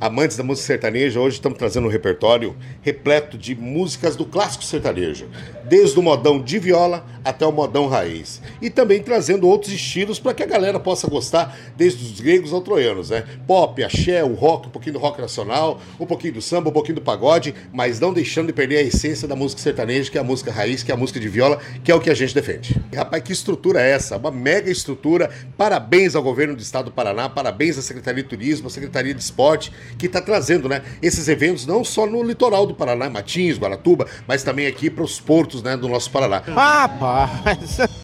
Amantes da música sertaneja, hoje estamos trazendo um repertório repleto de músicas do clássico sertanejo, desde o modão de viola até o modão raiz. E também trazendo outros estilos para que a galera possa gostar, desde os gregos ao troianos, né? Pop, axé, o rock, um pouquinho do rock nacional, um pouquinho do samba, um pouquinho do pagode, mas não deixando de perder a essência da música sertaneja, que é a música raiz, que é a música de viola, que é o que a gente defende. E, rapaz, que estrutura é essa? Uma mega estrutura. Parabéns ao governo do estado do Paraná, parabéns à Secretaria de Turismo, à Secretaria de Esporte, que está trazendo, né, esses eventos não só no litoral do Paraná, Matinhos, Guaratuba, mas também aqui para os portos, né, do nosso Paraná. Rapaz!